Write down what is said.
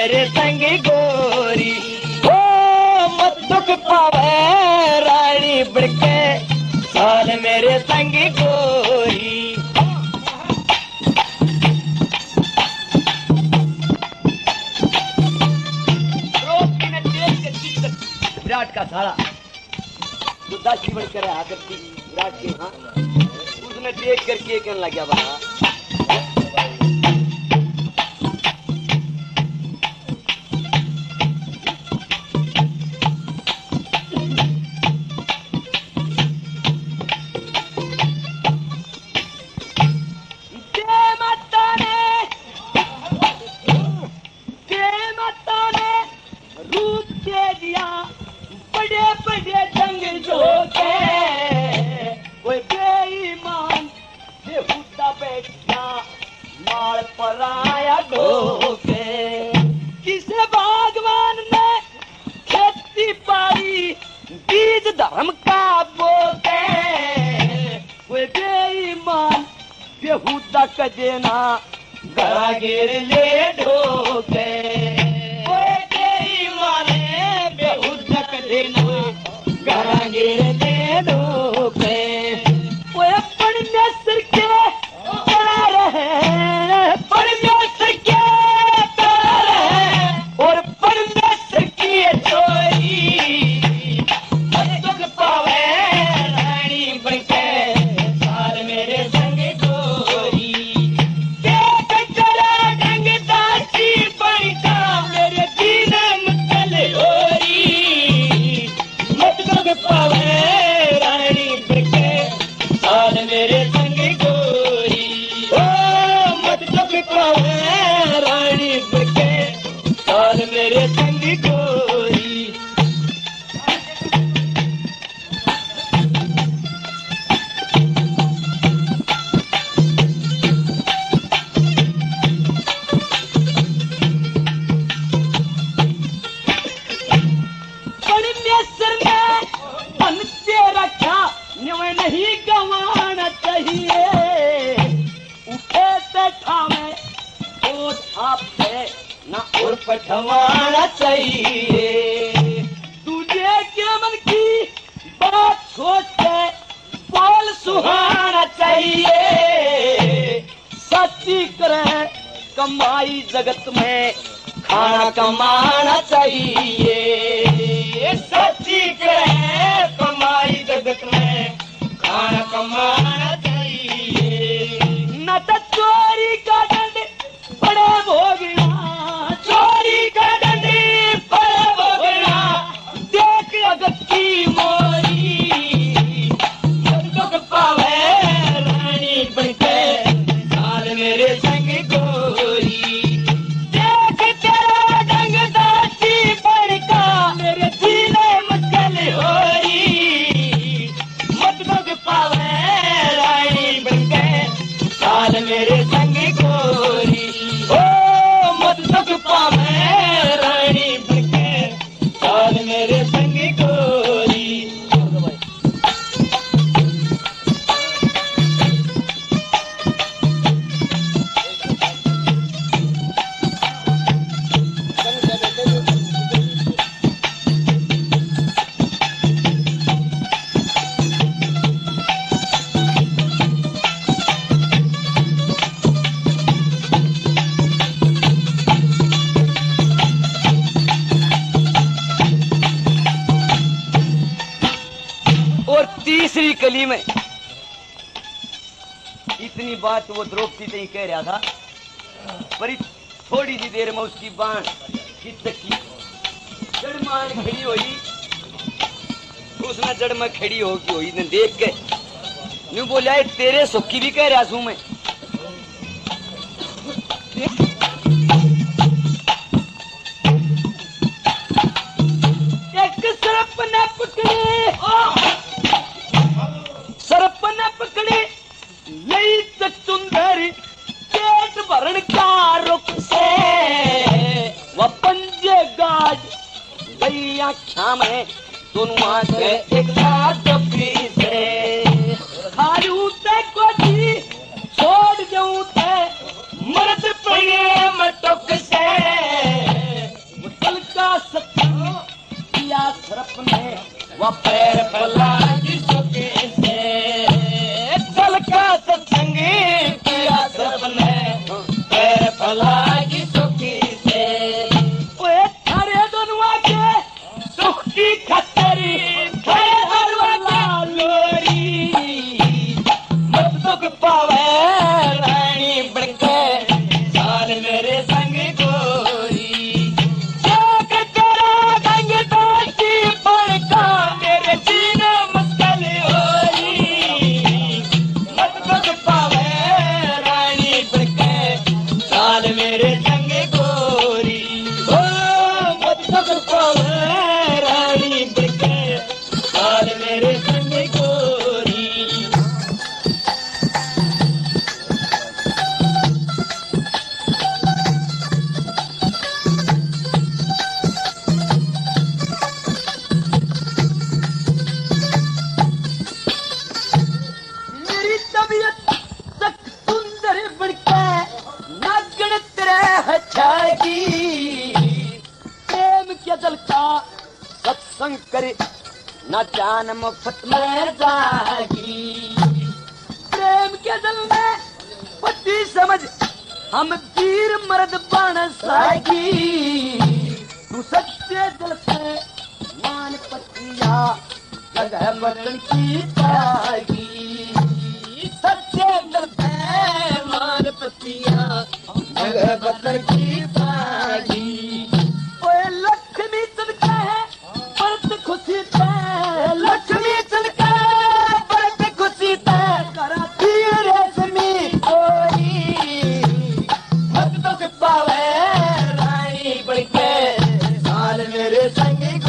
मेरे संग गोरी ओ मत दुख पावे रानी बड़के साल मेरे संग गोरी। विराट का साला बुद्धा जीवन करे आकर की विराट के हाँ उसने देख करके कहने लग गया बड़ा धर्म का बोते कोई बेईमान बेहुदा का देना गरा गिर ले ढोके कोई बेईमान बेहुदा का देना गरा गिर ले ढोके कोई परमेश्वर के करा रहे परमेश्वर के करा रहे और परमेश्वर की चोरी मेरे संग गोरी। परमेश्वर ने मन से रखा नहीं गंवाना चाहिए उठे से ठामे तो छापे ना और पठवाना चाहिए तुझे क्या मन की बात सोच के बोल सुहाना चाहिए सच्ची करे कमाई जगत में खाना कमाना चाहिए सच्ची करे कमाई जगत में खाना कमाना चाहिए न तो चोरी का दंड बड़े भोगना चोरी का दंड बड़े भोगना देख अगत की मोरी दुख पावे रानी बनके साल मेरे संग गोरी देख तेरा डंग दाची बड़का मेरे जीने मुश्किल होरी मत दुख पावे रानी बनके साल मेरे संग गोरी ओ मत दुख पावे रानी बनके साल मेरे संग गोरी। और तीसरी कली में इतनी बात वो द्रौपदी से ही कह रहा था पर थोड़ी सी देर में उसकी बाण की जड़ मान खड़ी हुई उसने जड़ में खड़ी होगी हुई ने देख के न्यू बोला तेरे सुखी भी कह रहा हूं मैं एक सरप न पकड़े यही तक सुंदर पेट भरण का रुख से वह पंजे गाज गई आख्या में दोनों आंखें एक साथ डबरी से खालू ते को जी छोड़ जाऊं ते मर्द पड़े मटक से सत्संग किया सरप में वह पैर फैला चुके से कल का सत्संग किया सरप में पैर फैला चुके से ओए थारे दोनों के सुख की खतरी हर वाला लोरी मत दुख पावे रानी बनके साल मेरे संग गोरी जाग तेरा गंग ताकी पड़का मेरे सीने मुश्किल होरी मत दुख पावे रानी बनके साल मेरे संग गोरी ओ मत दुख पावे रानी बनके साल मेरे संग गोरी मेरी तबीयत तक सुंदर बनके नागण तेरे छागी प्रेम के दल का सत्संग करे न जान मुफ्त में जागी प्रेम के दल में पति समझ हम वीर मर्द बन सागी तू सच्चे दिल से मान पतिया जगह बदन की तागी सच्चे दिल से मान पतिया जगह बदन की तागी ओए लक्ष्मी चमका है परत खुशी ते लक्ष्मी चमका है परत खुशी ते कराती रेशमी कोई मत तो पावे रानी बढ़के साल मेरे संग